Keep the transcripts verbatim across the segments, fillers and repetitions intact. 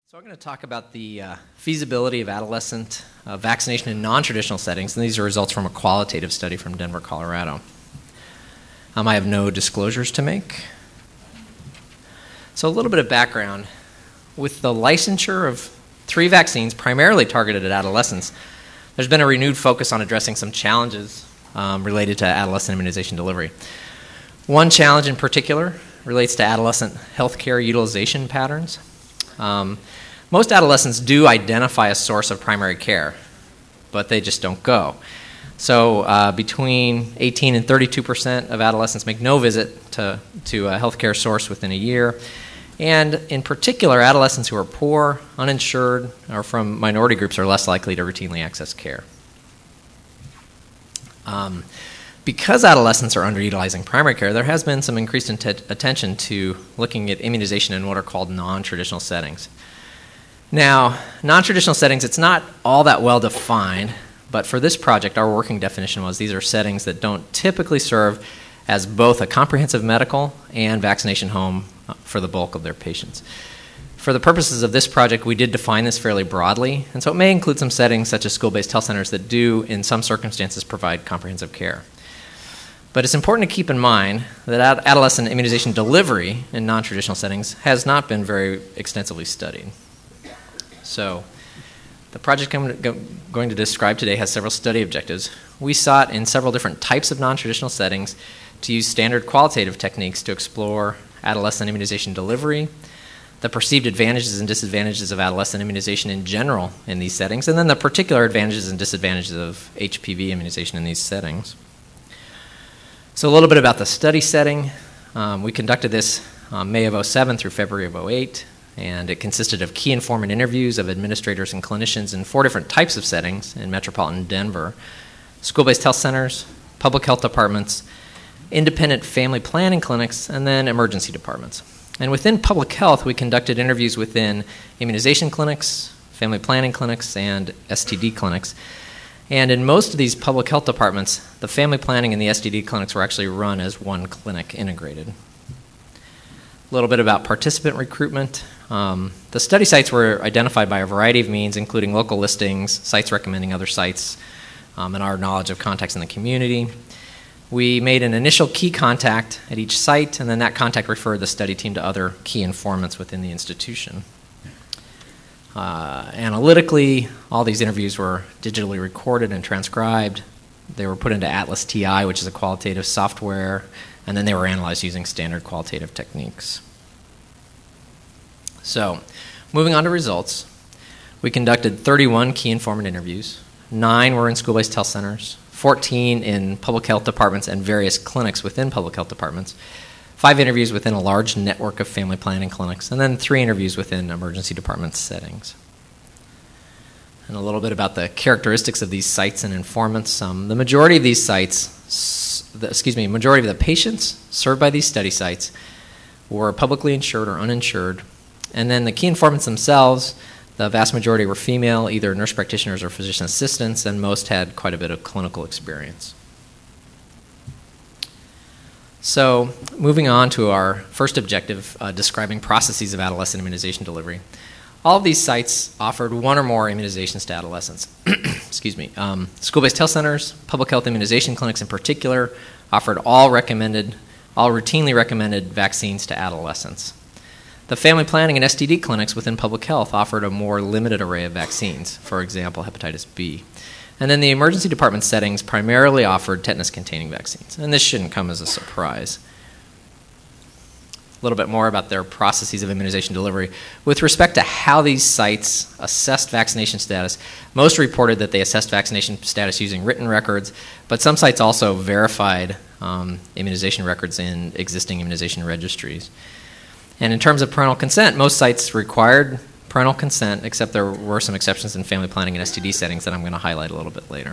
So we're going to talk about the uh, feasibility of adolescent uh, vaccination in non-traditional settings, and these are results from a qualitative study from Denver, Colorado. Um, I have no disclosures to make. So a little bit of background. With the licensure of three vaccines primarily targeted at adolescents, there's been a renewed focus on addressing some challenges um, related to adolescent immunization delivery. One challenge in particular relates to adolescent healthcare utilization patterns. Um, most adolescents do identify a source of primary care, but they just don't go. So uh, between eighteen and thirty-two percent of adolescents make no visit to, to a healthcare source within a year. And in particular, adolescents who are poor, uninsured, or from minority groups are less likely to routinely access care. Um, Because adolescents are underutilizing primary care, there has been some increased int- attention to looking at immunization in what are called non-traditional settings. Now, non-traditional settings, it's not all that well defined, but for this project, our working definition was these are settings that don't typically serve as both a comprehensive medical and vaccination home for the bulk of their patients. For the purposes of this project, we did define this fairly broadly, and so it may include some settings such as school-based health centers that do, in some circumstances, provide comprehensive care. But it's important to keep in mind that ad- adolescent immunization delivery in non-traditional settings has not been very extensively studied. So the project I'm go- going to describe today has several study objectives. We sought in several different types of non-traditional settings to use standard qualitative techniques to explore adolescent immunization delivery, the perceived advantages and disadvantages of adolescent immunization in general in these settings, and then the particular advantages and disadvantages of H P V immunization in these settings. So a little bit about the study setting. Um, we conducted this um, May of oh seven through February of oh eight, and it consisted of key informant interviews of administrators and clinicians in four different types of settings in metropolitan Denver: school-based health centers, public health departments, independent family planning clinics, and then emergency departments. And within public health, we conducted interviews within immunization clinics, family planning clinics, and S T D clinics. And in most of these public health departments, the family planning and the S T D clinics were actually run as one clinic integrated. A little bit about participant recruitment. Um, the study sites were identified by a variety of means, including local listings, sites recommending other sites, um, and our knowledge of contacts in the community. We made an initial key contact at each site, and then that contact referred the study team to other key informants within the institution. Uh, analytically, all these interviews were digitally recorded and transcribed. They were put into Atlas T I, which is a qualitative software, and then they were analyzed using standard qualitative techniques. So, moving on to results, we conducted thirty-one key informant interviews. Nine were in school-based health centers, fourteen in public health departments and various clinics within public health departments, five interviews within a large network of family planning clinics, and then three interviews within emergency department settings. And a little bit about the characteristics of these sites and informants. Um, the majority of these sites, s- the, excuse me, majority of the patients served by these study sites were publicly insured or uninsured. And then the key informants themselves, the vast majority were female, either nurse practitioners or physician assistants, and most had quite a bit of clinical experience. So, moving on to our first objective, uh, describing processes of adolescent immunization delivery. All of these sites offered one or more immunizations to adolescents. Excuse me. Um, school-based health centers, public health immunization clinics in particular, offered all recommended, all routinely recommended vaccines to adolescents. The family planning and S T D clinics within public health offered a more limited array of vaccines, for example, hepatitis B. And then the emergency department settings primarily offered tetanus-containing vaccines. And this shouldn't come as a surprise. A little bit more about their processes of immunization delivery. With respect to how these sites assessed vaccination status, most reported that they assessed vaccination status using written records, but some sites also verified um, immunization records in existing immunization registries. And in terms of parental consent, most sites required parental consent, except there were some exceptions in family planning and S T D settings that I'm going to highlight a little bit later.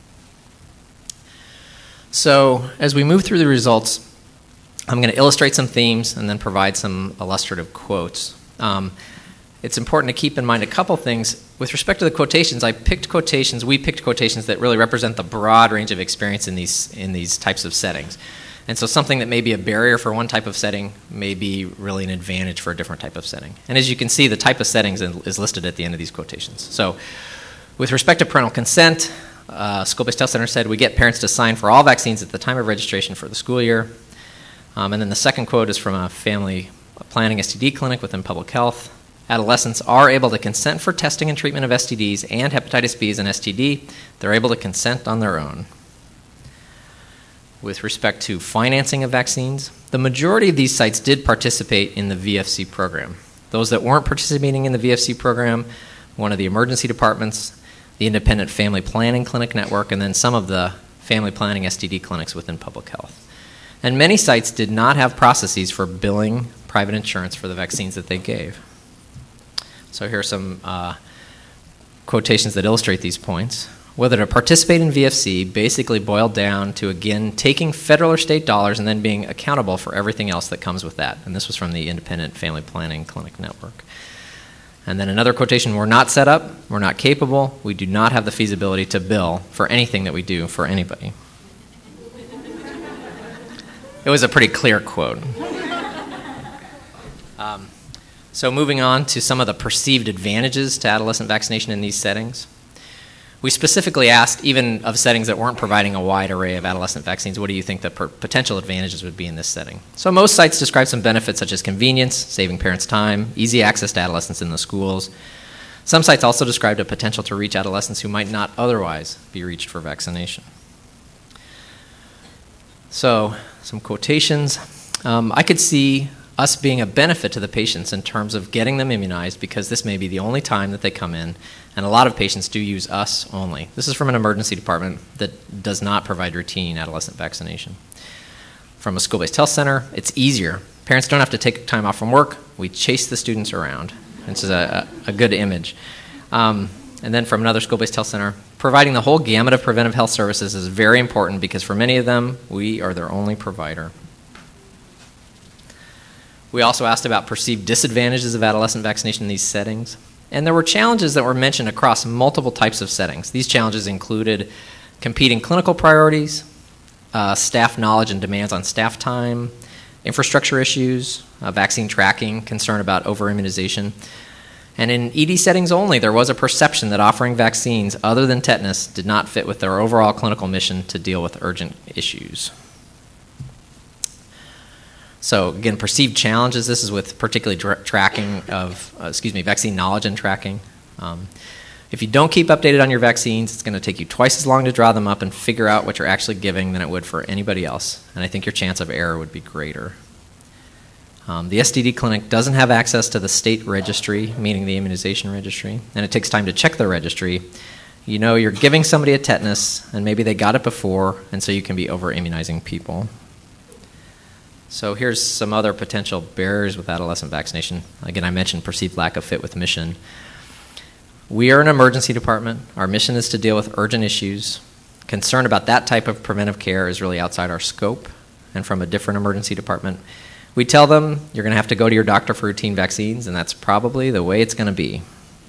So as we move through the results, I'm going to illustrate some themes and then provide some illustrative quotes. Um, it's important to keep in mind a couple things. With respect to the quotations, I picked quotations, we picked quotations that really represent the broad range of experience in these, in these types of settings. And so something that may be a barrier for one type of setting may be really an advantage for a different type of setting. And as you can see, the type of settings is listed at the end of these quotations. So with respect to parental consent, uh, School-Based Health Center said, we get parents to sign for all vaccines at the time of registration for the school year. Um, and then the second quote is from a family planning S T D clinic within public health. Adolescents are able to consent for testing and treatment of S T Ds and hepatitis B and S T D. They're able to consent on their own. With respect to financing of vaccines, the majority of these sites did participate in the V F C program. Those that weren't participating in the V F C program, one of the emergency departments, the Independent Family Planning Clinic Network, and then some of the family planning S T D clinics within public health. And many sites did not have processes for billing private insurance for the vaccines that they gave. So here are some uh, quotations that illustrate these points. Whether to participate in V F C basically boiled down to, again, taking federal or state dollars and then being accountable for everything else that comes with that. And this was from the Independent Family Planning Clinic Network. And then another quotation, we're not set up, we're not capable, we do not have the feasibility to bill for anything that we do for anybody. It was a pretty clear quote. Um, so moving on to some of the perceived advantages to adolescent vaccination in these settings. We specifically asked, even of settings that weren't providing a wide array of adolescent vaccines, what do you think the per- potential advantages would be in this setting? So most sites describe some benefits such as convenience, saving parents time, easy access to adolescents in the schools. Some sites also described a potential to reach adolescents who might not otherwise be reached for vaccination. So some quotations. Um, I could see us being a benefit to the patients in terms of getting them immunized because this may be the only time that they come in, and a lot of patients do use us only. This is from an emergency department that does not provide routine adolescent vaccination. From a school-based health center, it's easier. Parents don't have to take time off from work. We chase the students around. This is a, a, a good image. Um, and then from another school-based health center, providing the whole gamut of preventive health services is very important because for many of them, we are their only provider. We also asked about perceived disadvantages of adolescent vaccination in these settings. And there were challenges that were mentioned across multiple types of settings. These challenges included competing clinical priorities, uh, staff knowledge and demands on staff time, infrastructure issues, uh, vaccine tracking, concern about over-immunization. And in E D settings only, there was a perception that offering vaccines other than tetanus did not fit with their overall clinical mission to deal with urgent issues. So again, perceived challenges, this is with particularly tra- tracking of, uh, excuse me, vaccine knowledge and tracking. Um, if you don't keep updated on your vaccines, it's going to take you twice as long to draw them up and figure out what you're actually giving than it would for anybody else. And I think your chance of error would be greater. Um, the S T D clinic doesn't have access to the state registry, meaning the immunization registry, and it takes time to check the registry. You know you're giving somebody a tetanus, and maybe they got it before, and so you can be over-immunizing people. So here's some other potential barriers with adolescent vaccination. Again, I mentioned perceived lack of fit with mission. We are an emergency department. Our mission is to deal with urgent issues. Concern about that type of preventive care is really outside our scope. And from a different emergency department, we tell them you're going to have to go to your doctor for routine vaccines, and that's probably the way it's going to be.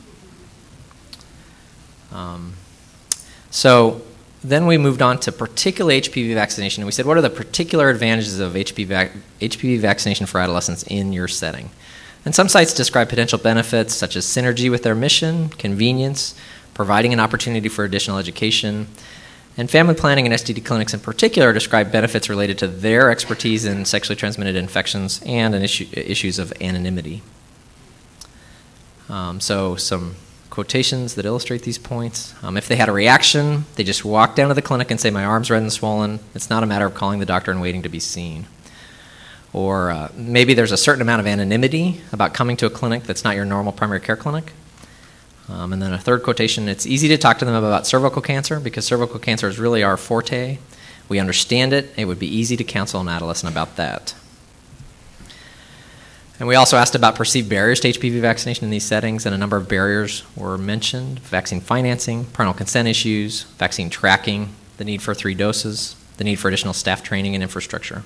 Um, so then we moved on to particular H P V vaccination, and we said, what are the particular advantages of H P V, vac- H P V vaccination for adolescents in your setting? And some sites describe potential benefits such as synergy with their mission, convenience, providing an opportunity for additional education, and family planning and S T D clinics in particular describe benefits related to their expertise in sexually transmitted infections and in issue, issues of anonymity. Um, so some quotations that illustrate these points. Um, if they had a reaction, they just walk down to the clinic and say, my arm's red and swollen. It's not a matter of calling the doctor and waiting to be seen. Or uh, maybe there's a certain amount of anonymity about coming to a clinic that's not your normal primary care clinic. Um, and then a third quotation, it's easy to talk to them about cervical cancer because cervical cancer is really our forte. We understand it. It would be easy to counsel an adolescent about that. And we also asked about perceived barriers to H P V vaccination in these settings, and a number of barriers were mentioned: vaccine financing, parental consent issues, vaccine tracking, the need for three doses, the need for additional staff training and infrastructure.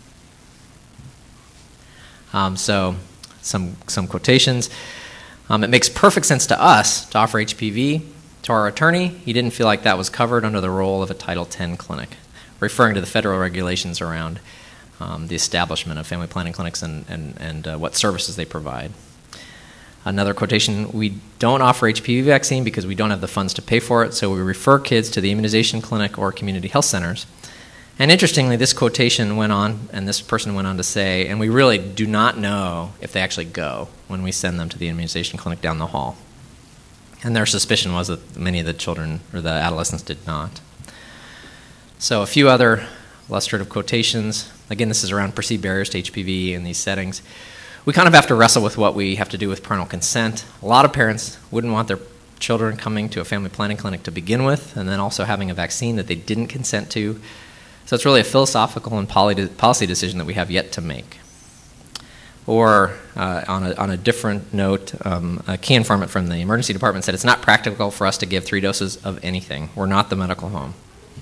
Um, so some, some quotations. Um, it makes perfect sense to us to offer H P V. To our attorney, he didn't feel like that was covered under the role of a Title ten clinic. referring to the federal regulations around um, the establishment of family planning clinics and, and, and uh, what services they provide. Another quotation, we don't offer H P V vaccine because we don't have the funds to pay for it, so we refer kids to the immunization clinic or community health centers. And interestingly, this quotation went on, and this person went on to say, and we really do not know if they actually go when we send them to the immunization clinic down the hall. And their suspicion was that many of the children or the adolescents did not. So a few other illustrative quotations. Again, this is around perceived barriers to H P V in these settings. We kind of have to wrestle with what we have to do with parental consent. A lot of parents wouldn't want their children coming to a family planning clinic to begin with, and then also having a vaccine that they didn't consent to. So it's really a philosophical and policy decision that we have yet to make. Or uh, on, a, on a different note, um, a key informant from the emergency department said it's not practical for us to give three doses of anything. We're not the medical home.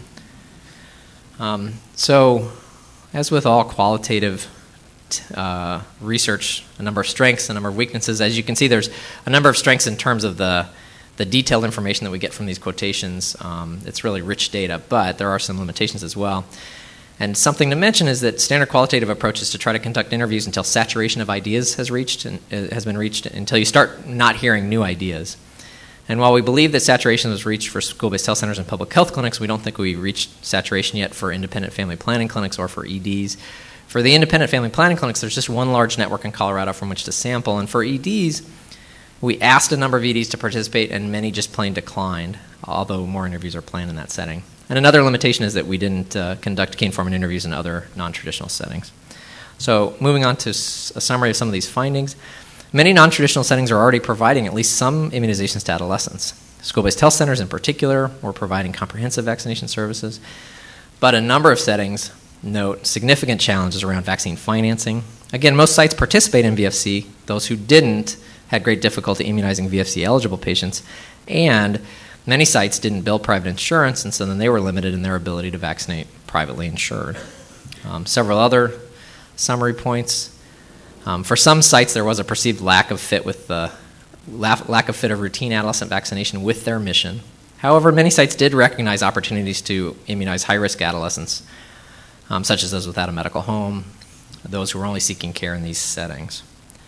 Um, so as with all qualitative uh, research, a number of strengths, a number of weaknesses. As you can see, there's a number of strengths in terms of the the detailed information that we get from these quotations. Um, it's really rich data, but there are some limitations as well. And something to mention is that standard qualitative approach is to try to conduct interviews until saturation of ideas has reached and uh, has been reached, until you start not hearing new ideas. And while we believe that saturation was reached for school-based health centers and public health clinics, we don't think we reached saturation yet for independent family planning clinics or for E Ds. For the independent family planning clinics, there's just one large network in Colorado from which to sample. And for E Ds, we asked a number of E Ds to participate, and many just plain declined, although more interviews are planned in that setting. And another limitation is that we didn't uh, conduct key informant interviews in other non-traditional settings. So moving on to s- a summary of some of these findings. Many non-traditional settings are already providing at least some immunizations to adolescents. School-based health centers in particular were providing comprehensive vaccination services, but a number of settings note significant challenges around vaccine financing. Again, most sites participate in V F C. Those who didn't had great difficulty immunizing V F C-eligible patients, and many sites didn't bill private insurance, and so then they were limited in their ability to vaccinate privately insured. Um, several other summary points. Um, for some sites, there was a perceived lack of fit with the lack of fit of routine adolescent vaccination with their mission. However, many sites did recognize opportunities to immunize high-risk adolescents, um, such as those without a medical home, those who were only seeking care in these settings.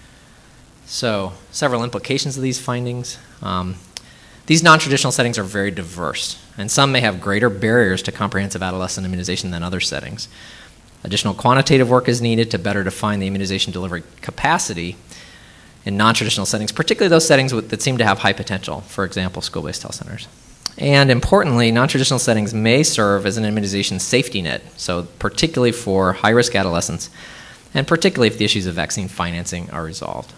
So, several implications of these findings. Um, these non-traditional settings are very diverse, and some may have greater barriers to comprehensive adolescent immunization than other settings. Additional quantitative work is needed to better define the immunization delivery capacity in non-traditional settings, particularly those settings with, that seem to have high potential, for example, school-based health centers. And importantly, non-traditional settings may serve as an immunization safety net, so particularly for high-risk adolescents, and particularly if the issues of vaccine financing are resolved.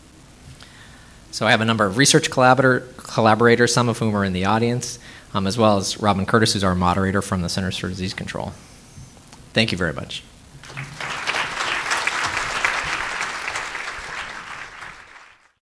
So I have a number of research collaborator, collaborators, some of whom are in the audience, um, as well as Robin Curtis, who's our moderator from the Centers for Disease Control. Thank you very much.